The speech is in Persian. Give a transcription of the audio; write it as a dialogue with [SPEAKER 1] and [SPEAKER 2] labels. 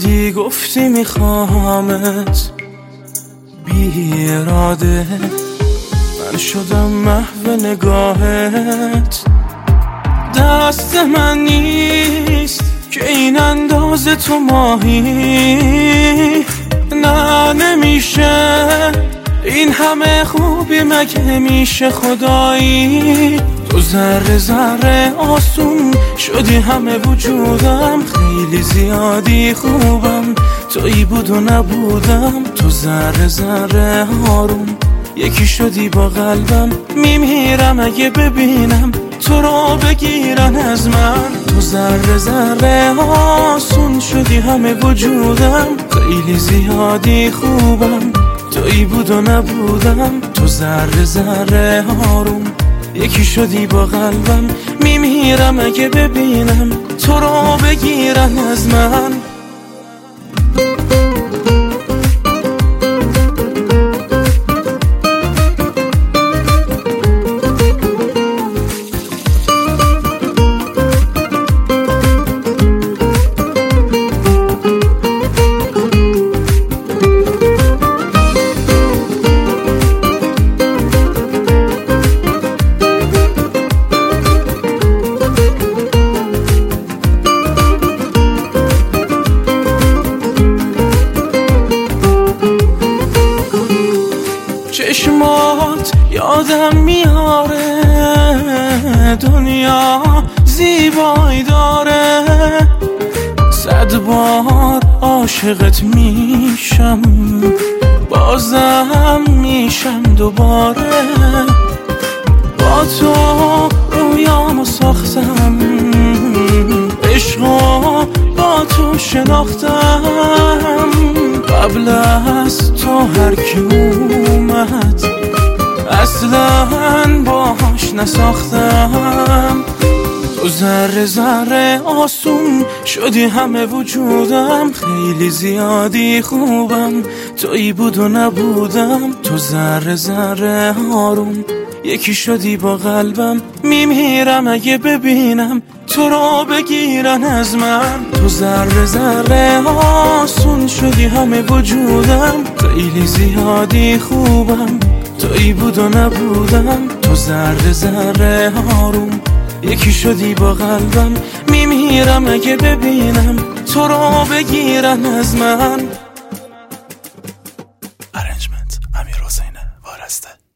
[SPEAKER 1] شدی گفتی میخوامت، بی اراده من شدم محو نگاهت. دست من نیست که این اندازه تو ماهی، نه نمیشه این همه خوبی مگه میشه خدایی. تو ذره ذره آسون شدی همه وجودم، خیلی زیادی خوبم تویی بود و نبودم. تو ذره ذره آروم یکی شدی با قلبم، میمیرم اگه ببینم تو رو بگیرن از من. تو ذره ذره آسون شدی همه وجودم، خیلی زیادی خوبم تویی بود و نبودم. تو ذره ذره آروم یکی شدی با قلبم، میمیرم اگه ببینم تو رو بگیرن از من. چشمات یادم میاره دنیا زیبایی داره، 100 بار عاشقت میشم بازم میشم دوباره. با تو رویامو ساختم، عشقو با تو شناختم، قبل از تو هر کی اومد اصلا باهاش نساختم. تو ذره ذره آسون شدی همه وجودم، خیلی زیادی خوبم تویی بود و نبودم. تو ذره ذره آروم یکی شدی با قلبم، میمیرم اگه ببینم تو رو بگیرن از من. تو ذره ذره آسون شدی همه وجودم، خیلی زیادی خوبم تویی بود و نبودم. تو ذره ذره آروم یکی شدی با قلبم، میمیرم اگه ببینم تو رو بگیرن از من.
[SPEAKER 2] ارنجمنت امیر حسین وارسته.